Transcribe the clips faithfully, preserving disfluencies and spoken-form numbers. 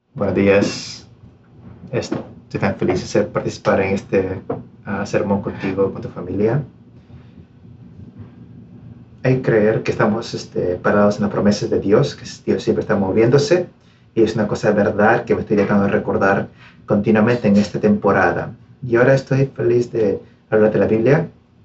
Buenos días. Estoy tan feliz de ser, participar en este uh, sermón contigo, con tu familia. Hay que creer que estamos este, parados en las promesas de Dios, que Dios siempre está moviéndose, y es una cosa de verdad que me estoy tratando de recordar continuamente en esta temporada. Y ahora estoy feliz de hablar de la Biblia.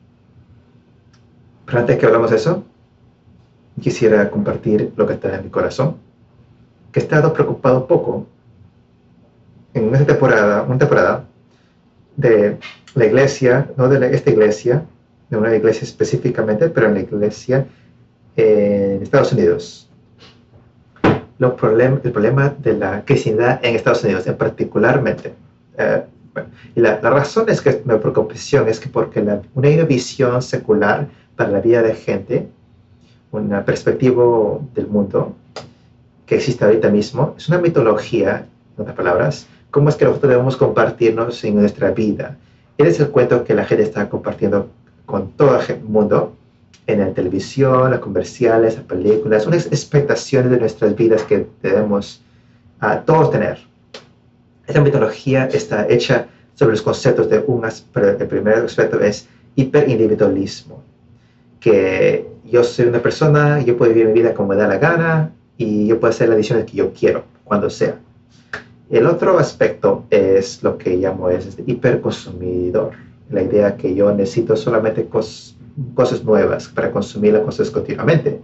Pero antes que hablamos de eso, quisiera compartir lo que está en mi corazón, que he estado preocupado un poco en esta temporada, una temporada de la iglesia, no de la, esta iglesia, de una iglesia específicamente, pero en la iglesia en Estados Unidos. Lo problem, el problema de la cristiandad en Estados Unidos, en particularmente. Eh, bueno, y la, la, razón es que mi preocupación es que porque la, una visión secular para la vida de gente, una perspectiva del mundo que existe ahorita mismo, es una mitología, en otras palabras, cómo es que nosotros debemos compartirnos en nuestra vida. Ese es el cuento que la gente está compartiendo con todo el mundo, en la televisión, las comerciales, las películas, unas expectaciones de nuestras vidas que debemos uh, todos tener. Esta mitología está hecha sobre los conceptos de un aspecto. El primer aspecto es hiperindividualismo, que yo soy una persona, yo puedo vivir mi vida como me da la gana y yo puedo hacer las decisiones que yo quiero, cuando sea. El otro aspecto es lo que llamo es este hiperconsumidor, la idea que yo necesito solamente cos, cosas nuevas para consumir las cosas continuamente.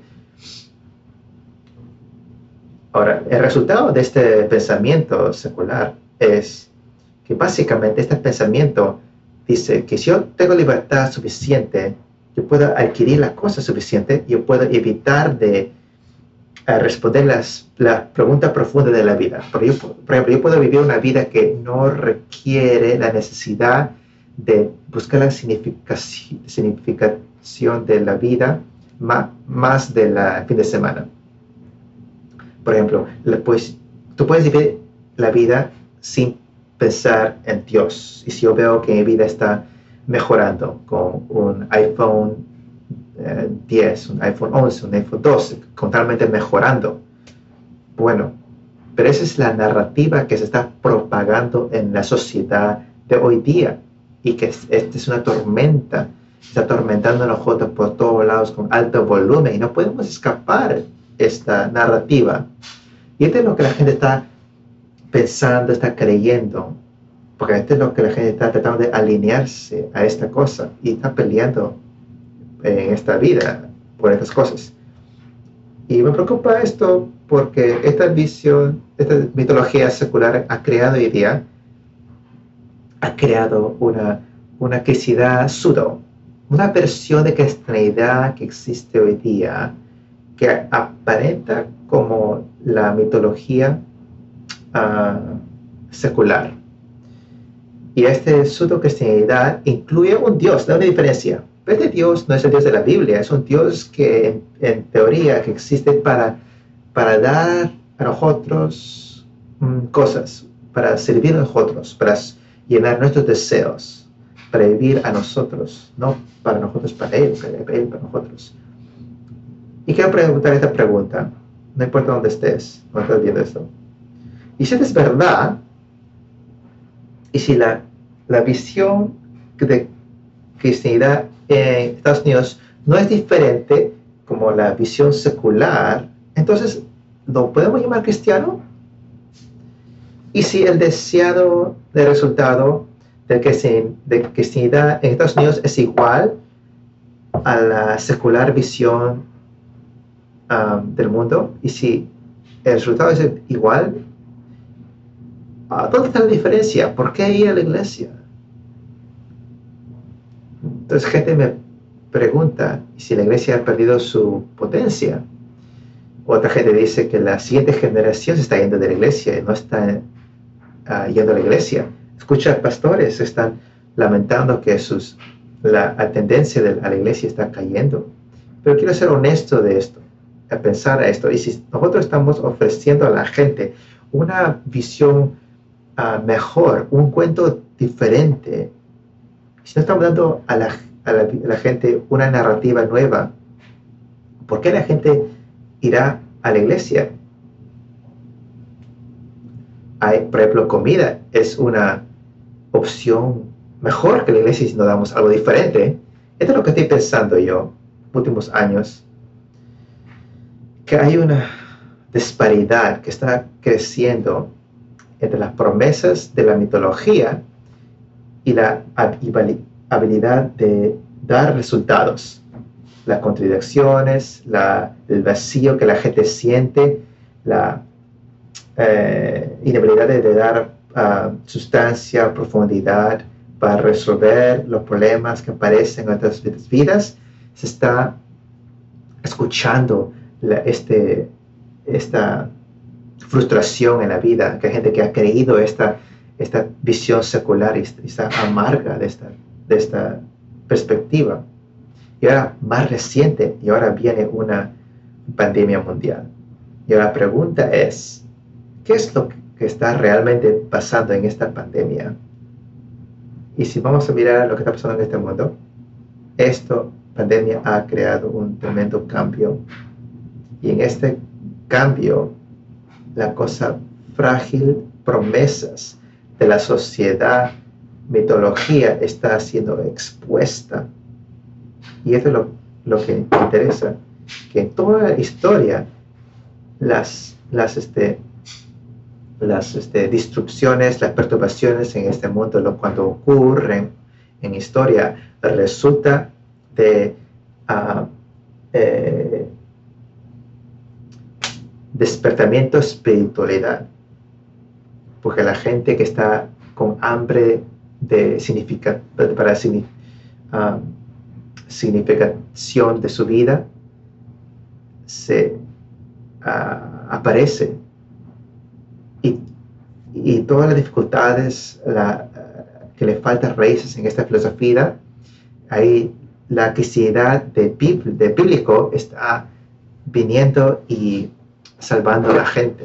Ahora, el resultado de este pensamiento secular es que básicamente este pensamiento dice que si yo tengo libertad suficiente, yo puedo adquirir la cosa suficiente, yo puedo evitar de a responder las, la pregunta profunda de la vida. Por, yo, por ejemplo, yo puedo vivir una vida que no requiere la necesidad de buscar la significación, significación de la vida más, más del fin de semana. Por ejemplo, pues, tú puedes vivir la vida sin pensar en Dios. Y si yo veo que mi vida está mejorando con un iPhone diez, un iPhone once, un iPhone doce, totalmente mejorando. Bueno, pero esa es la narrativa que se está propagando en la sociedad de hoy día y que esta es una tormenta, está atormentando a nosotros por todos lados con alto volumen y no podemos escapar esta narrativa. Y esto es lo que la gente está pensando, está creyendo, porque esto es lo que la gente está tratando de alinearse a esta cosa y está peleando en esta vida por estas cosas. Y me preocupa esto porque esta visión, esta mitología secular ha creado hoy día, ha creado una, una cristiandad pseudo, una versión de cristiandad que existe hoy día que aparenta como la mitología uh, secular. Y esta pseudo cristiandad incluye un Dios, da una diferencia. Este Dios no es el Dios de la Biblia, es un Dios que en, en teoría que existe para, para dar a nosotros mmm, cosas, para servir a nosotros, para llenar nuestros deseos, para vivir a nosotros, no para nosotros, para Él, para Él, para nosotros. Y quiero preguntar esta pregunta, no importa dónde estés, no estás viendo esto. Y si es verdad, y si la, la visión de cristiandad en Estados Unidos no es diferente como la visión secular, entonces, ¿lo podemos llamar cristiano? Y si el deseado de resultado de cristiandad en Estados Unidos es igual a la secular visión um, del mundo, y si el resultado es igual, ¿dónde está la diferencia? ¿Por qué ir a la iglesia? Entonces gente me pregunta si la iglesia ha perdido su potencia. Otra gente dice que la siguiente generación se está yendo de la iglesia y no está uh, yendo a la iglesia. Escucha, pastores están lamentando que sus, la, la tendencia de, a la iglesia está cayendo. Pero quiero ser honesto de esto, a pensar a esto. Y si nosotros estamos ofreciendo a la gente una visión uh, mejor, un cuento diferente, si no estamos dando a la, a, la, a la gente una narrativa nueva, ¿por qué la gente irá a la iglesia? hay, por ejemplo, comida es una opción mejor que la iglesia si nos damos algo diferente. Esto es lo que estoy pensando yo, últimos años, que hay una disparidad que está creciendo entre las promesas de la mitología y la habilidad de dar resultados. Las contradicciones, la, el vacío que la gente siente, la eh, inhabilidad de, de dar uh, sustancia, profundidad para resolver los problemas que aparecen en nuestras vidas, se está escuchando la, este, esta frustración en la vida, que hay gente que ha creído esta, esta visión secular y está amarga de esta, de esta perspectiva. Y ahora más reciente, y ahora viene una pandemia mundial. Y ahora la pregunta es, ¿qué es lo que está realmente pasando en esta pandemia? Y si vamos a mirar lo que está pasando en este mundo, esta pandemia ha creado un tremendo cambio. Y en este cambio, la cosa frágil, promesas de la sociedad, mitología, está siendo expuesta. Y esto es lo, lo que me interesa, que en toda la historia, las, las, este, las este, destrucciones, las perturbaciones en este mundo, lo, cuando ocurren en historia, resulta de uh, eh, despertamiento espiritualidad, porque la gente que está con hambre de significa, para uh, significación de su vida se uh, aparece y, y todas las dificultades la, uh, que le faltan raíces en esta filosofía, ahí la cristiandad de, de bíblico está viniendo y salvando a la gente.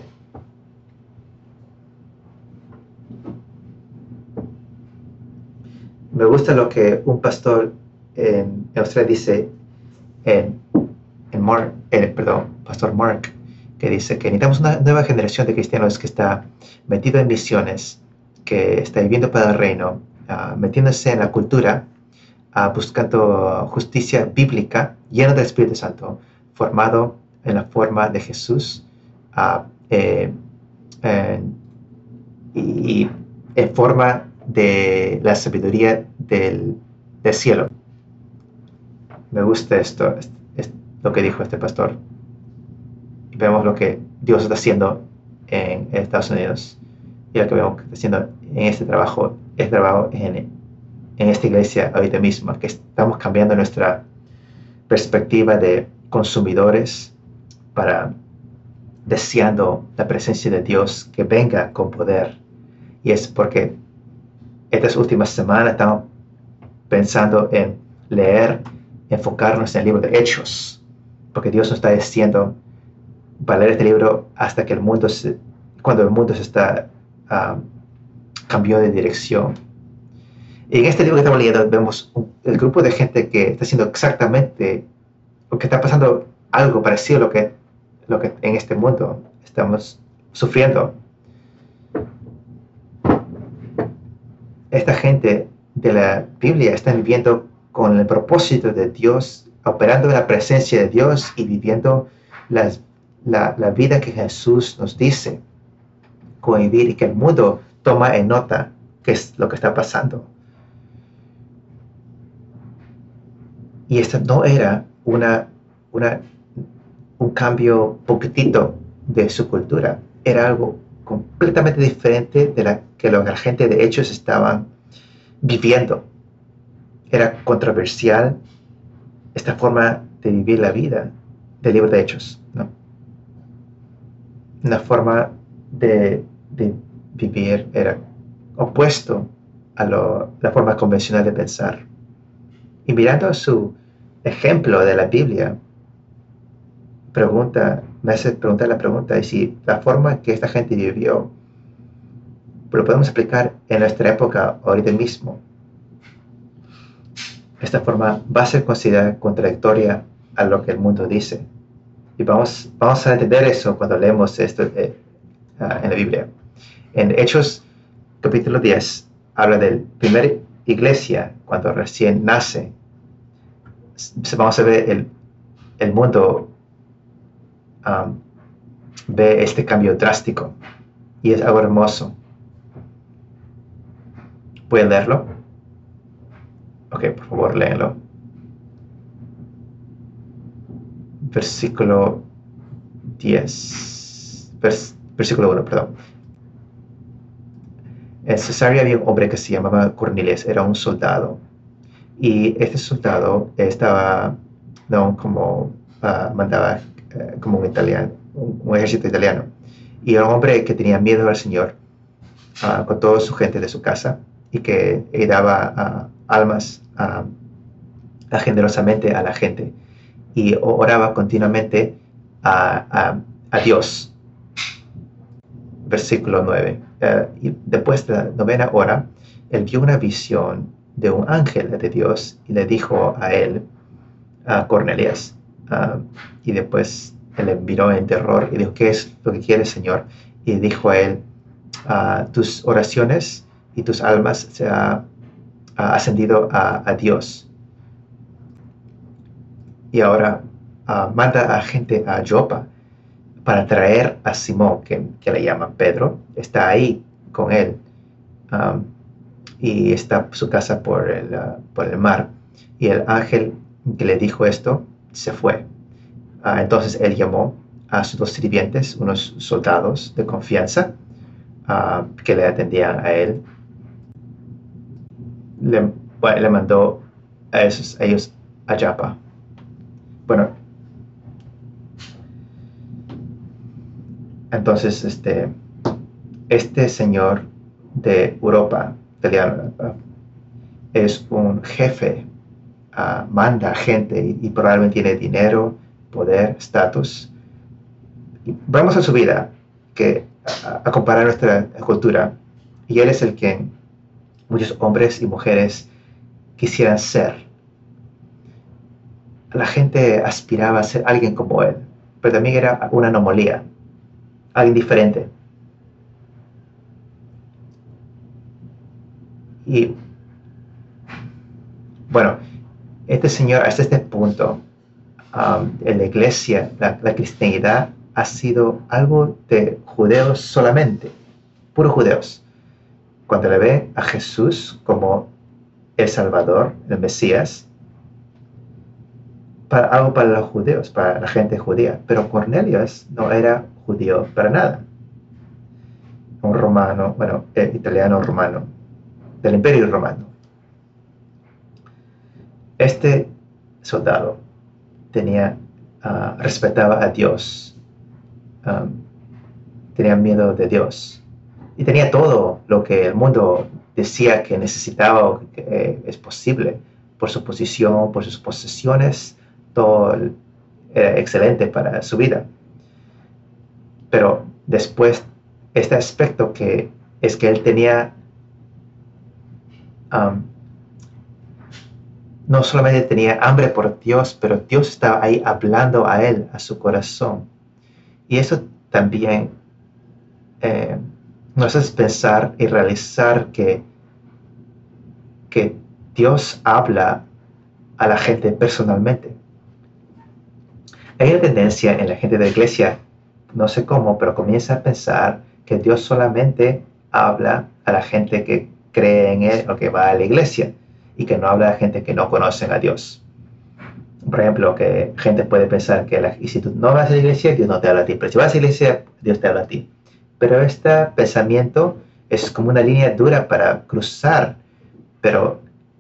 Me gusta lo que un pastor en Australia dice, en, en Mark, eh, perdón, pastor Mark, que dice que necesitamos una nueva generación de cristianos que está metido en misiones, que está viviendo para el reino, uh, metiéndose en la cultura, uh, buscando justicia bíblica, lleno del Espíritu Santo, formado en la forma de Jesús, uh, eh, eh, y en forma de la sabiduría del, del cielo. Me gusta esto, es, es lo que dijo este pastor. Y vemos lo que Dios está haciendo en Estados Unidos y lo que vemos que está haciendo en este trabajo, este trabajo en, en esta iglesia ahorita misma, que estamos cambiando nuestra perspectiva de consumidores para deseando la presencia de Dios que venga con poder. Y es porque estas últimas semanas estamos pensando en leer, enfocarnos en el libro de Hechos, porque Dios nos está diciendo para leer este libro hasta que el mundo se, cuando el mundo se está uh, cambió de dirección. Y en este libro que estamos leyendo vemos un, el grupo de gente que está haciendo exactamente lo que está pasando, algo parecido a lo que, lo que en este mundo estamos sufriendo. Esta gente de la Biblia está viviendo con el propósito de Dios, operando en la presencia de Dios y viviendo las, la, la vida que Jesús nos dice convivir y que el mundo toma en nota qué es lo que está pasando. Y esto no era una, una, un cambio poquitito de su cultura, era algo completamente diferente de la que la gente de Hechos estaban viviendo. Era controversial esta forma de vivir la vida del libro de Hechos, ¿no? Una forma de, de vivir era opuesto a lo, la forma convencional de pensar. Y mirando su ejemplo de la Biblia, pregunta, me hace preguntar la pregunta, y si la forma que esta gente vivió lo podemos aplicar en nuestra época ahorita mismo. Esta forma va a ser considerada contradictoria a lo que el mundo dice. Y vamos, vamos a entender eso cuando leemos esto eh, uh, en la Biblia. En Hechos capítulo diez habla de la primera iglesia cuando recién nace. Vamos a ver el, el mundo um, ve este cambio drástico y es algo hermoso. ¿Pueden leerlo? Ok, por favor, léenlo. Versículo diez. Vers, versículo uno, perdón. En Cesarea había un hombre que se llamaba Cornelius, era un soldado. Y este soldado estaba, no, como uh, mandaba uh, como un italiano, un, un ejército italiano. Y era un hombre que tenía miedo al Señor uh, con toda su gente de su casa y que y daba uh, almas uh, uh, generosamente a la gente. Y oraba continuamente a, a, a Dios. Versículo nueve. Uh, y después de la novena hora, él vio una visión de un ángel de Dios y le dijo a él, a Cornelius, uh, y después él le miró en terror y dijo, ¿qué es lo que quieres, Señor? Y dijo a él, uh, tus oraciones y tus almas se han uh, ascendido a, a Dios. Y ahora uh, manda a gente a Jopa para traer a Simón, que, que le llaman Pedro, está ahí con él. Um, y está su casa por el, uh, por el mar. Y el ángel que le dijo esto se fue. Uh, entonces él llamó a sus dos sirvientes, unos soldados de confianza, uh, que le atendían a él. Le, bueno, le mandó a, esos, a ellos a Joppa. Bueno, entonces este, este señor de Europa, italiano, es un jefe, uh, manda gente y, y probablemente tiene dinero, poder, estatus. Vamos a su vida, que a, a comparar nuestra cultura, y él es el que muchos hombres y mujeres quisieran ser. La gente aspiraba a ser alguien como él, pero también era una anomalía, alguien diferente. Y bueno, este señor, hasta este punto, um, en la iglesia, la, la cristianidad ha sido algo de judeos solamente, puros judeos. Cuando le ve a Jesús como el Salvador, el Mesías, para, algo para los judíos, para la gente judía. Pero Cornelius no era judío para nada. Un romano, bueno, eh, italiano romano, del Imperio Romano. Este soldado tenía, uh, respetaba a Dios, um, tenía miedo de Dios y tenía todo lo que el mundo decía que necesitaba o que eh, es posible por su posición, por sus posesiones, todo era excelente para su vida. Pero después, este aspecto que es que él tenía um, no solamente tenía hambre por Dios, pero Dios estaba ahí hablando a él, a su corazón. Y eso también eh, nos hace pensar y realizar que, que Dios habla a la gente personalmente. Hay una tendencia en la gente de la iglesia, no sé cómo, pero comienza a pensar que Dios solamente habla a la gente que cree en Él o que va a la iglesia, y que no habla a gente que no conocen a Dios. Por ejemplo, que gente puede pensar que la, y si tú no vas a la iglesia, Dios no te habla a ti, pero si vas a la iglesia, Dios te habla a ti. Pero este pensamiento es como una línea dura para cruzar, pero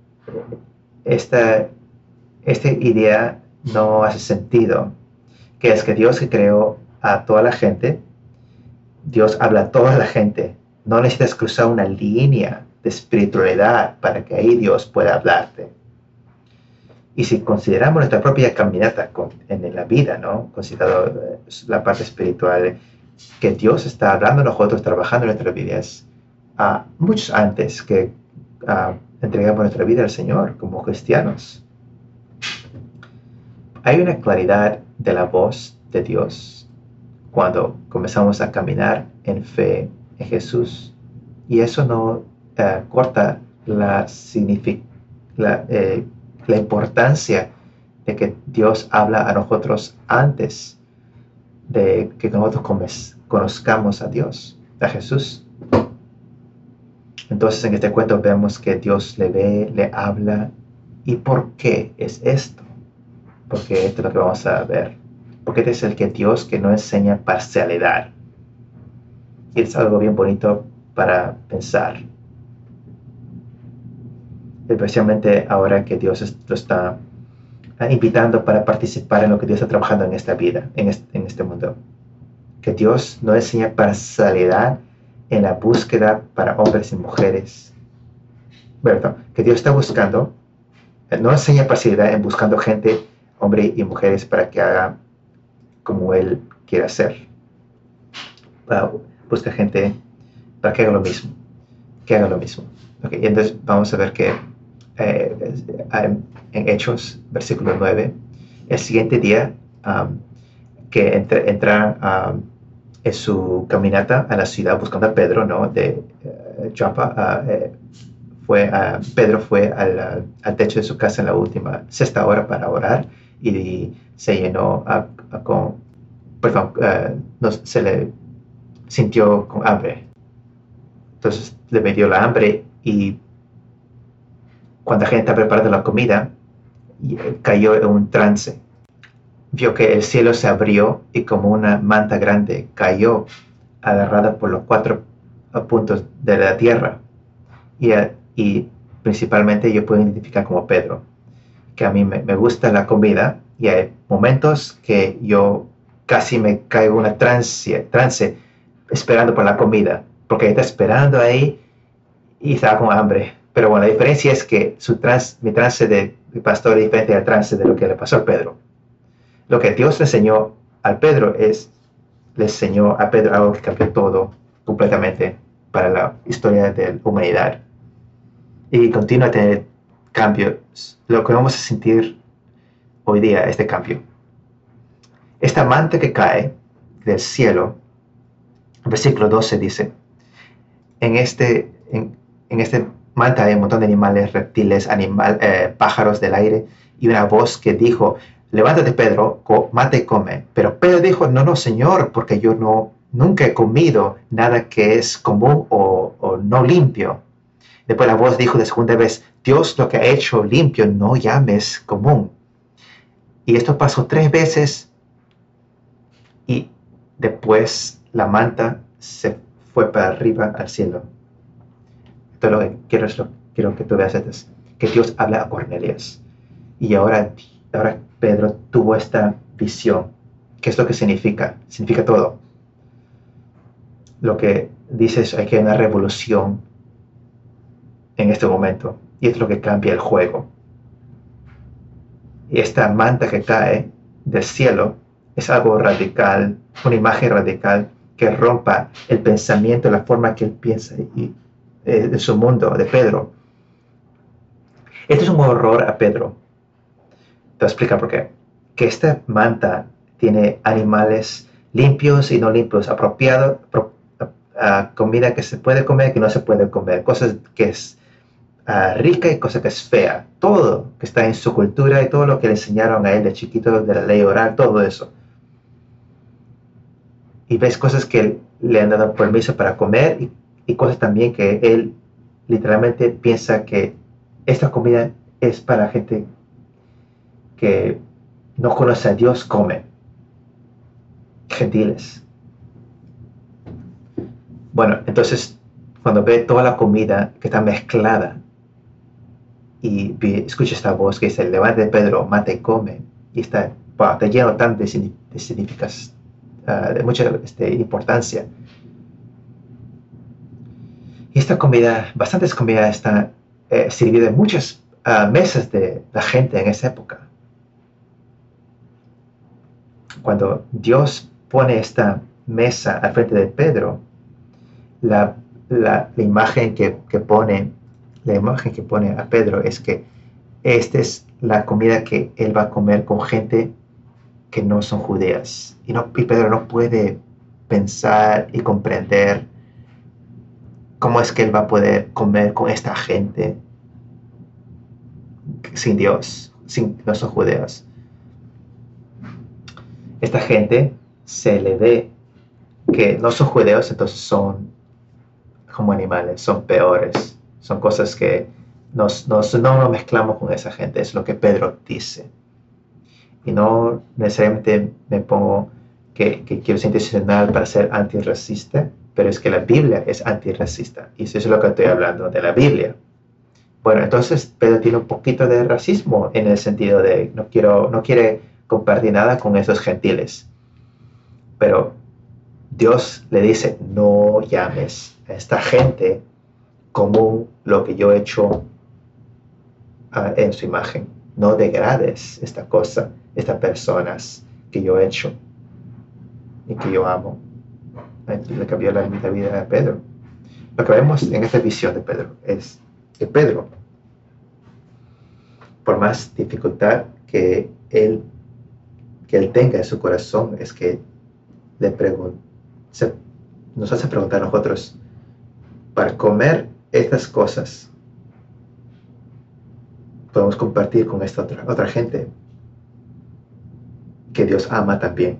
esta, esta idea no hace sentido, que es que Dios que creó a toda la gente, Dios habla a toda la gente, no necesitas cruzar una línea de espiritualidad para que ahí Dios pueda hablarte. Y si consideramos nuestra propia caminata con, en la vida, ¿no? Considerando eh, la parte espiritual, que Dios está hablando a nosotros, trabajando en nuestras vidas, uh, mucho antes que uh, entregamos nuestra vida al Señor como cristianos. Hay una claridad de la voz de Dios cuando comenzamos a caminar en fe en Jesús. Y eso no uh, corta la, la, eh, la importancia de que Dios habla a nosotros antes de que nosotros conozcamos a Dios, a Jesús. Entonces en este cuento vemos que Dios le ve, le habla. ¿Y por qué es esto? Porque esto es lo que vamos a ver. Porque este es el que Dios que no enseña parcialidad. Y es algo bien bonito para pensar. Especialmente ahora que Dios lo está invitando para participar en lo que Dios está trabajando en esta vida, en este, en este mundo. Que Dios no enseña parcialidad en la búsqueda para hombres y mujeres. ¿Verdad? Que Dios está buscando, no enseña parcialidad en buscando gente, hombres y mujeres, para que hagan como Él quiere hacer. Para buscar gente para que haga lo mismo. Que haga lo mismo. Okay, y entonces vamos a ver que eh, en Hechos, versículo nueve, el siguiente día um, que entre, entraron um, en su caminata a la ciudad buscando a Pedro, ¿no? De uh, Joppa, uh, eh, fue, uh, Pedro fue al, al techo de su casa en la última sexta hora para orar y se llenó a, a con, perdón, uh, no, se le sintió con hambre. Entonces le metió la hambre y cuando la gente está preparando la comida, cayó en un trance. Vio que el cielo se abrió y como una manta grande cayó agarrada por los cuatro puntos de la tierra. Y, y principalmente yo puedo identificar como Pedro, que a mí me, me gusta la comida y hay momentos que yo casi me caigo en una trance, trance esperando por la comida, porque está esperando ahí y estaba con hambre. Pero bueno, la diferencia es que su trance, mi trance de, de pastor es diferente al trance de lo que le pasó a Pedro. Lo que Dios le enseñó al Pedro es, le enseñó a Pedro algo que cambió todo completamente para la historia de la humanidad. Y continúa a tener cambios. Lo que vamos a sentir hoy día es este cambio. Esta manta que cae del cielo, en versículo doce dice, en este, en, en este manta hay un montón de animales, reptiles, animal, eh, pájaros del aire, y una voz que dijo, levántate Pedro, mata y come. Pero Pedro dijo, no, no Señor, porque yo no, nunca he comido nada que es común o, o no limpio. Después la voz dijo de segunda vez, Dios lo que ha hecho limpio no llames común. Y esto pasó tres veces y después la manta se fue para arriba al cielo. Esto es lo que quiero, es lo, quiero que tú veas, es que Dios habla a Cornelius. Y ahora, ahora Pedro tuvo esta visión. ¿Qué es lo que significa? Significa todo. Lo que dice es que hay una revolución en este momento. Y es lo que cambia el juego. Y esta manta que cae del cielo es algo radical, una imagen radical que rompa el pensamiento, la forma que él piensa y, eh, de su mundo, de Pedro. Esto es un horror a Pedro. Te voy a explicar por qué. Que esta manta tiene animales limpios y no limpios, apropiados, pro, uh, comida que se puede comer, que no se puede comer, cosas que es uh, rica y cosas que es fea. Todo que está en su cultura y todo lo que le enseñaron a él de chiquito, de la ley oral, todo eso. Y ves cosas que le han dado permiso para comer y, y cosas también que él literalmente piensa que esta comida es para gente que no conoce a Dios, come. Gentiles. Bueno, entonces cuando ve toda la comida que está mezclada y escucha esta voz que dice, levántate Pedro, mata y come, y está, wow, está lleno tanto de, de significados, uh, de mucha este, importancia. Y esta comida, bastantes comidas están eh, servidas en muchas uh, mesas de la gente en esa época. Cuando Dios pone esta mesa al frente de Pedro, la, la, la imagen que, que pone, la imagen que pone a Pedro es que esta es la comida que él va a comer con gente que no son judías. Y, no, y Pedro no puede pensar y comprender ¿cómo es que él va a poder comer con esta gente sin Dios, sin los judeos? Esta gente se le ve que no son judeos, entonces son como animales, son peores, son cosas que nos, nos, no nos mezclamos con esa gente, es lo que Pedro dice. Y no necesariamente me pongo que, que quiero ser intencional para ser antirracista, pero es que la Biblia es antirracista, y eso es lo que estoy hablando de la Biblia. Bueno, entonces Pedro tiene un poquito de racismo en el sentido de no, quiero, no quiere compartir nada con esos gentiles. Pero Dios le dice, no llames a esta gente como lo que yo he hecho uh, en su imagen. No degrades esta cosa, estas personas que yo he hecho y que yo amo. Le cambió la, la vida a Pedro. Lo que vemos en esta visión de Pedro es que Pedro, por más dificultad que él, que él tenga en su corazón, es que le pregunta, se, nos hace preguntar a nosotros, para comer estas cosas, podemos compartir con esta otra, otra gente que Dios ama también.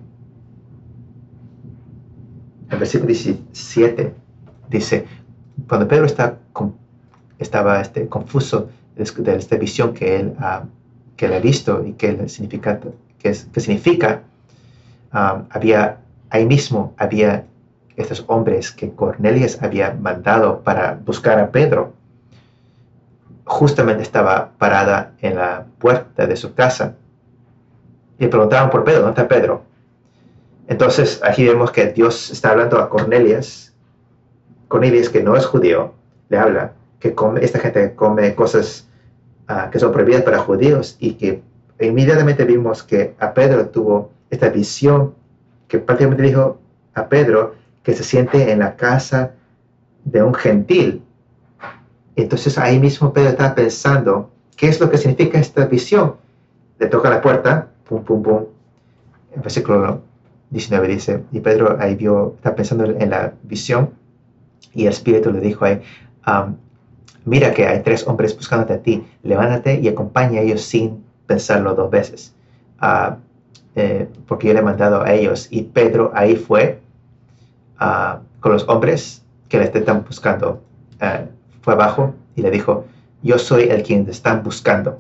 El versículo diecisiete dice, cuando Pedro está con, estaba este, confuso de, de esta visión que él, uh, que él ha visto y que significa, que, es, que significa um, había, ahí mismo había estos hombres que Cornelius había mandado para buscar a Pedro. Justamente estaba parada en la puerta de su casa y preguntaban por Pedro, ¿dónde está Pedro? Entonces aquí vemos que Dios está hablando a Cornelius. Cornelius, que no es judío, le habla que come, esta gente come cosas uh, que son prohibidas para judíos, y que inmediatamente vimos que a Pedro tuvo esta visión que prácticamente dijo a Pedro que se siente en la casa de un gentil. Entonces ahí mismo Pedro estaba pensando, ¿qué es lo que significa esta visión? Le toca la puerta, pum, pum, pum. El versículo diecinueve dice, y Pedro ahí vio, está pensando en la visión, y el Espíritu le dijo ahí, um, mira que hay tres hombres buscándote a ti, levántate y acompaña a ellos sin pensarlo dos veces, uh, eh, porque yo le he mandado a ellos. Y Pedro ahí fue uh, con los hombres que le están buscando, uh, fue abajo y le dijo, yo soy el quien te están buscando,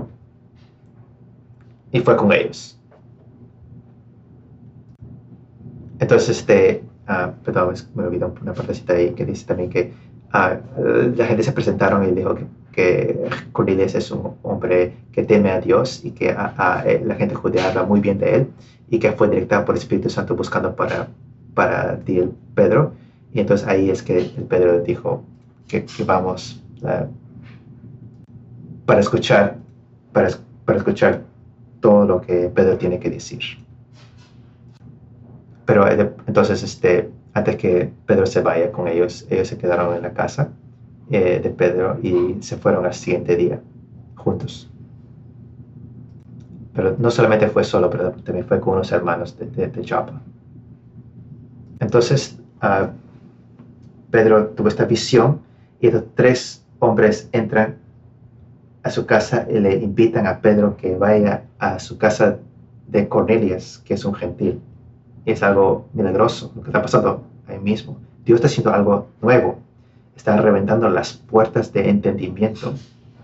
y fue con ellos. Entonces, este, uh, perdón, me olvidó una partecita ahí que dice también que uh, la gente se presentaron y dijo que, que Cornelius es un hombre que teme a Dios y que a, a, la gente judía habla muy bien de él, y que fue directado por el Espíritu Santo buscando para, para ti, el Pedro. Y entonces ahí es que el Pedro dijo que, que vamos uh, para escuchar, para, para escuchar todo lo que Pedro tiene que decir. Pero entonces, este, antes que Pedro se vaya con ellos, ellos se quedaron en la casa eh, de Pedro y se fueron al siguiente día juntos. Pero no solamente fue solo, pero también fue con unos hermanos de, de, de Joppa. Entonces, uh, Pedro tuvo esta visión, y los tres hombres entran a su casa y le invitan a Pedro que vaya a su casa de Cornelius, que es un gentil. Es algo milagroso lo que está pasando ahí mismo. Dios está haciendo algo nuevo. Está reventando las puertas de entendimiento.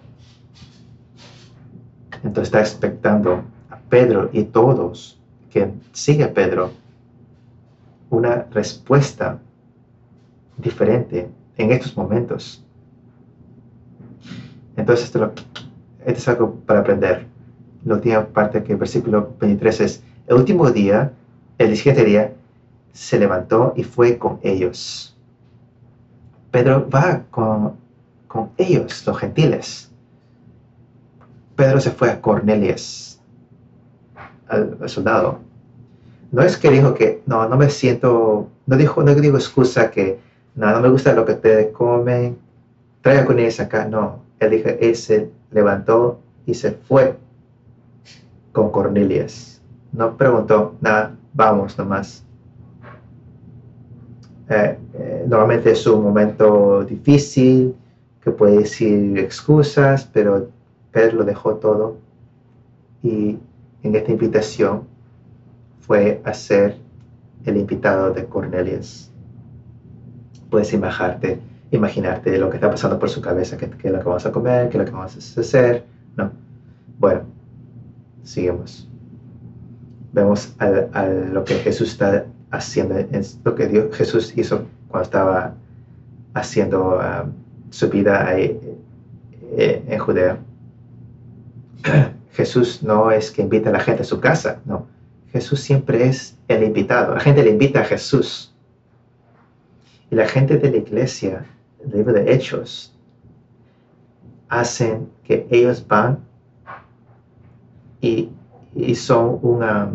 Entonces está expectando a Pedro y todos que siguen a Pedro una respuesta diferente en estos momentos. Entonces esto, lo, esto es algo para aprender. La última parte, que el versículo veintitrés es, el último día, el siguiente día, se levantó y fue con ellos. Pedro va con, con ellos, los gentiles. Pedro se fue a Cornelius, al, al soldado. No es que dijo que, no, no me siento, no dijo, no digo excusa que, no, no me gusta lo que ustedes comen, traigan con ellos acá. No, él dijo, él se levantó y se fue con Cornelius. No preguntó nada, vamos nomás. eh, eh, normalmente es un momento difícil, que puede decir excusas, pero Pedro lo dejó todo y en esta invitación fue a ser el invitado de Cornelius. Puedes imaginarte, imaginarte lo que está pasando por su cabeza, qué es lo que vamos a comer, qué es lo que vamos a hacer, ¿no? Bueno, seguimos. Vemos a, a lo que Jesús está haciendo, es lo que Dios, Jesús hizo cuando estaba haciendo um, su vida ahí, eh, en Judea. Jesús no es que invita a la gente a su casa, no. Jesús siempre es el invitado. La gente le invita a Jesús. Y la gente de la iglesia, el libro de Hechos, hacen que ellos van y, y son una...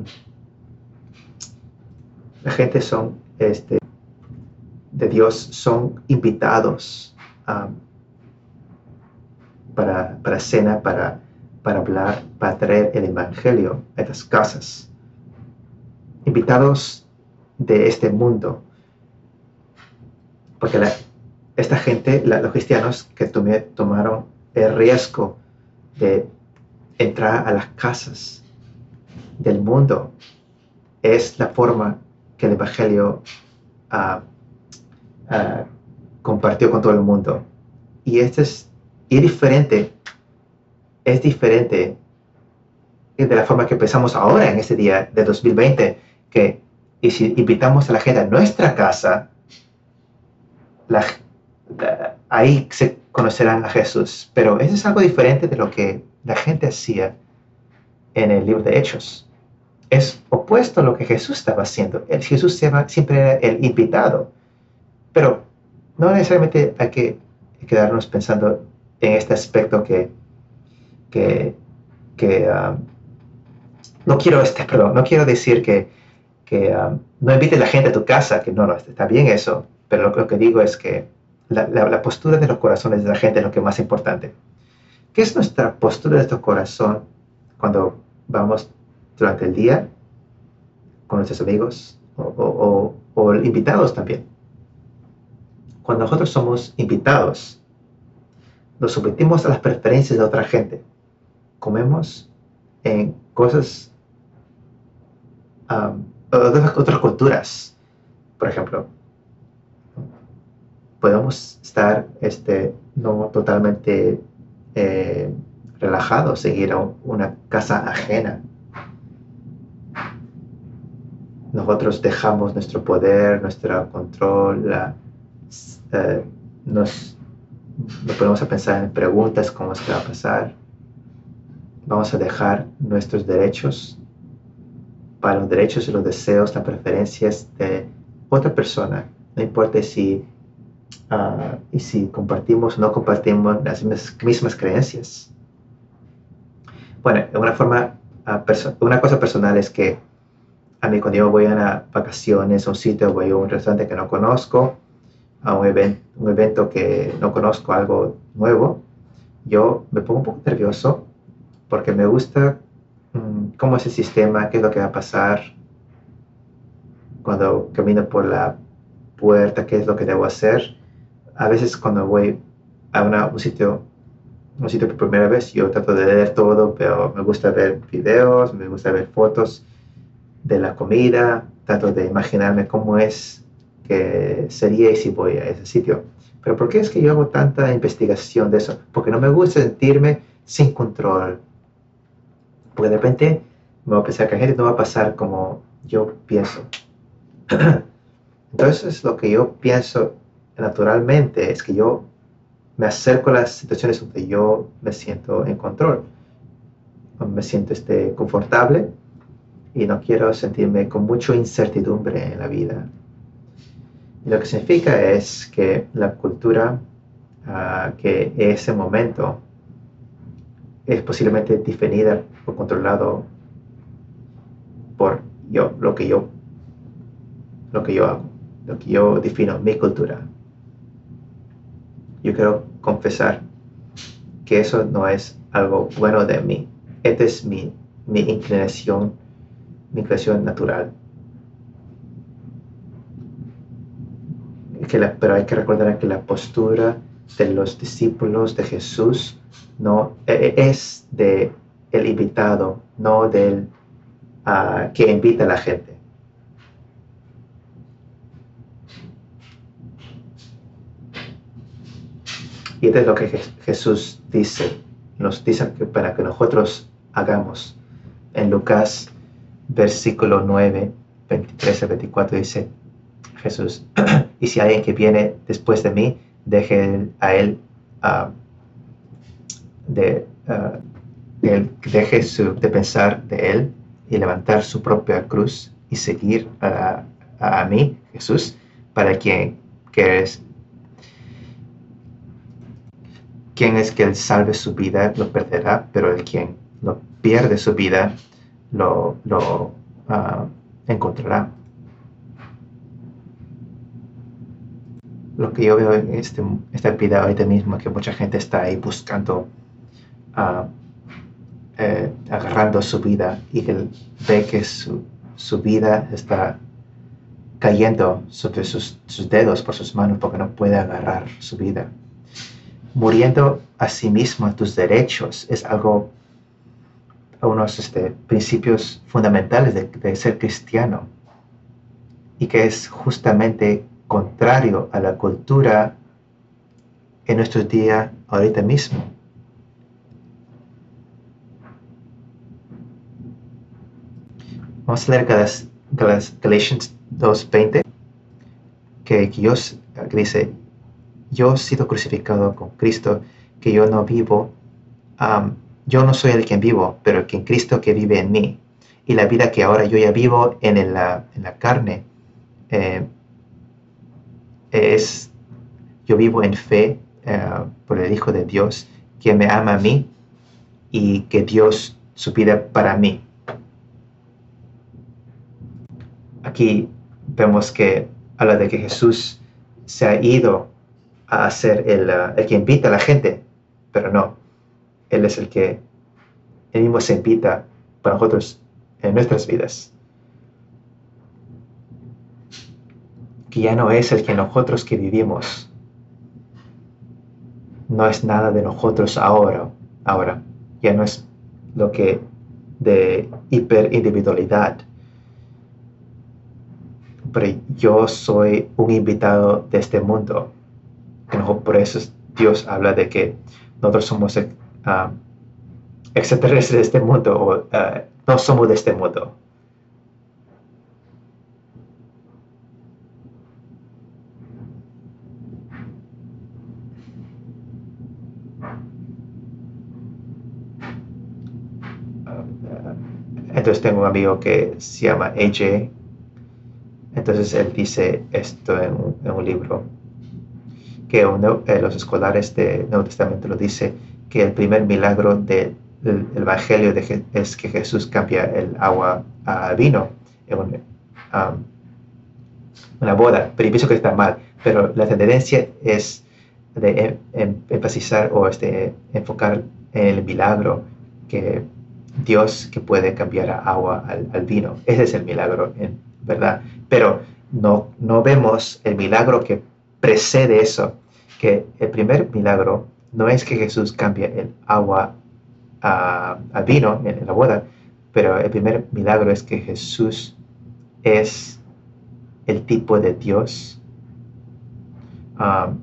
La gente son, este, de Dios, son invitados um, para, para cena, para, para hablar, para traer el evangelio a estas casas. Invitados de este mundo. Porque la, esta gente, la, los cristianos que tomé, tomaron el riesgo de entrar a las casas del mundo, es la forma que el evangelio uh, uh, compartió con todo el mundo. Y este es, y es diferente, es diferente de la forma que pensamos ahora en este día de dos mil veinte, que y si invitamos a la gente a nuestra casa, la, la, ahí se conocerán a Jesús. Pero eso es algo diferente de lo que la gente hacía en el libro de Hechos. Es opuesto a lo que Jesús estaba haciendo. El Jesús siempre era el invitado. Pero no necesariamente hay que quedarnos pensando en este aspecto que, que, que um, no quiero este, perdón, no quiero decir que, que um, no invites a la gente a tu casa, que no, no, está bien eso, pero lo, lo que digo es que la, la, la postura de los corazones de la gente es lo que es más importante. ¿Qué es nuestra postura de nuestro corazón cuando vamos durante el día con nuestros amigos o, o, o, o invitados también? Cuando nosotros somos invitados, nos sometimos a las preferencias de otra gente. Comemos en cosas, um, otras, otras culturas. Por ejemplo, podemos estar este, no totalmente eh, relajados, seguir a una casa ajena. Nosotros dejamos nuestro poder, nuestro control, la, eh, nos, nos ponemos a pensar en preguntas, cómo es que va a pasar. Vamos a dejar nuestros derechos para los derechos y los deseos, las preferencias de otra persona. No importa si, uh, y si compartimos o no compartimos las mismas, mismas creencias. Bueno, una forma, uh, una cosa personal es que a mí cuando yo voy a una vacaciones, a un sitio, voy a un restaurante que no conozco, a un, event, un evento que no conozco, algo nuevo, yo me pongo un poco nervioso porque me gusta um, cómo es el sistema, qué es lo que va a pasar cuando camino por la puerta, qué es lo que debo hacer. A veces cuando voy a una, un sitio, un sitio por primera vez, yo trato de leer todo, pero me gusta ver videos, me gusta ver fotos de la comida, trato de imaginarme cómo es que sería si voy a ese sitio. Pero ¿por qué es que yo hago tanta investigación de eso? Porque no me gusta sentirme sin control. Porque de repente me voy a pensar que la gente no va a pasar como yo pienso. Entonces lo que yo pienso naturalmente es que yo me acerco a las situaciones donde yo me siento en control, me siento este, confortable y no quiero sentirme con mucha incertidumbre en la vida. Y lo que significa es que la cultura, uh, que ese momento es posiblemente definida o controlado por yo, lo que yo, lo que yo hago, lo que yo defino, mi cultura. Yo quiero confesar que eso no es algo bueno de mí. Esta es mi, mi inclinación, mi inclinación natural. que la, pero hay que recordar que la postura de los discípulos de Jesús no eh, es de el invitado, no del uh, que invita a la gente. Y esto es lo que Jesús dice, nos dice que para que nosotros hagamos. En Lucas, versículo nueve, veintitrés a veinticuatro, dice Jesús, y si alguien que viene después de mí, deje a él, uh, de, uh, de, él deje su, de pensar de él y levantar su propia cruz y seguir a, a, a mí, Jesús, para quien que es quien es que él salve su vida lo perderá, pero el quien lo pierde su vida lo, lo uh, encontrará. Lo que yo veo en este, esta vida ahorita mismo, que mucha gente está ahí buscando, uh, eh, agarrando su vida, y que ve que su, su vida está cayendo sobre sus, sus dedos, por sus manos, porque no puede agarrar su vida. Muriendo a sí mismo a tus derechos es algo, unos este, principios fundamentales de, de ser cristiano, y que es justamente contrario a la cultura en nuestros días ahorita mismo. Vamos a leer Gal Gal Galatians dos veinte, que, que Dios que dice: yo he sido crucificado con Cristo, que yo no vivo, um, yo no soy el quien vivo, pero el que en Cristo que vive en mí. Y la vida que ahora yo ya vivo en la, en la carne, eh, es, yo vivo en fe uh, por el Hijo de Dios, que me ama a mí y que Dios su vida para mí. Aquí vemos que habla de que Jesús se ha ido a ser el, uh, el que invita a la gente, pero no, Él es el que Él mismo se invita para nosotros en nuestras vidas. Que ya no es el que nosotros que vivimos, no es nada de nosotros ahora, ahora, ya no es lo que de hiperindividualidad, pero yo soy un invitado de este mundo. Por eso Dios habla de que nosotros somos uh, extraterrestres de este mundo, o uh, no somos de este mundo. Uh, entonces tengo un amigo que se llama A J. Entonces él dice esto en un, en un libro, que uno, eh, los escolares del Nuevo Testamento lo dice, que el primer milagro del de, Evangelio de, es que Jesús cambia el agua a vino en un, um, una boda. Pero yo pienso que está mal, pero la tendencia es de em, em, enfatizar o este, enfocar en el milagro, que Dios que puede cambiar agua al, al vino. Ese es el milagro, en verdad. Pero no, no vemos el milagro que precede eso, que el primer milagro no es que Jesús cambie el agua a, a vino en, en la boda, pero el primer milagro es que Jesús es el tipo de Dios um,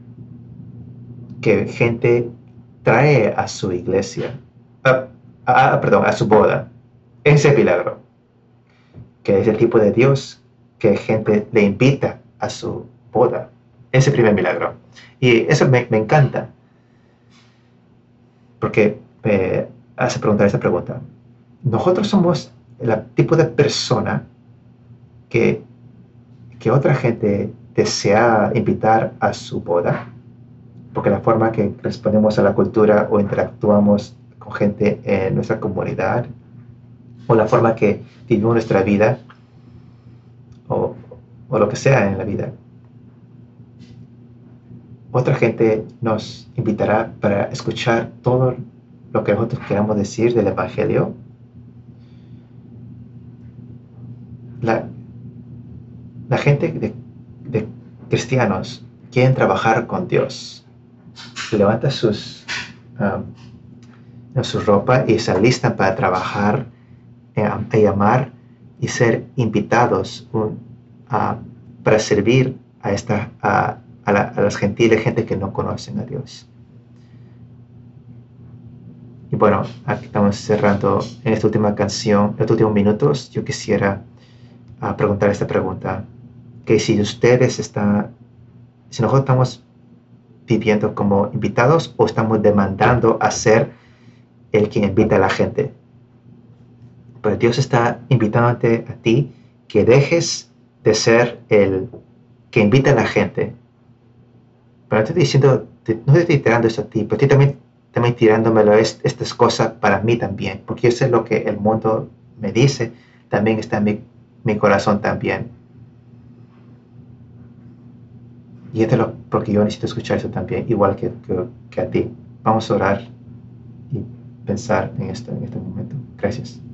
que gente trae a su iglesia, uh, uh, perdón, a su boda. Ese milagro, que es el tipo de Dios que gente le invita a su boda. Ese primer milagro. Y eso me, me encanta, porque me hace preguntar esta pregunta. Nosotros somos el tipo de persona que, que otra gente desea invitar a su boda, porque la forma que respondemos a la cultura o interactuamos con gente en nuestra comunidad, o la forma que vivimos nuestra vida, o, o lo que sea en la vida, otra gente nos invitará para escuchar todo lo que nosotros queramos decir del Evangelio. La, la gente de, de cristianos quieren trabajar con Dios, levantan sus, um, su ropa y se alistan para trabajar, eh, a llamar y ser invitados un, uh, para servir a, esta, a, a, la, a las gentiles, gente que no conocen a Dios. Y bueno, aquí estamos cerrando en esta última canción, en estos últimos minutos. Yo quisiera uh, preguntar esta pregunta, que si ustedes están, si nosotros estamos viviendo como invitados o estamos demandando a ser el que invita a la gente. Pero Dios está invitándote a ti que dejes de ser el que invita a la gente. Pero no estoy diciendo, no estoy tirando eso a ti, pero estoy también, también tirándomelo es, estas cosas para mí también, porque eso es lo que el mundo me dice, también está en mi, mi corazón también. Y esto es lo, porque yo necesito escuchar eso también, igual que, que, que a ti. Vamos a orar y pensar en esto en este momento. Gracias.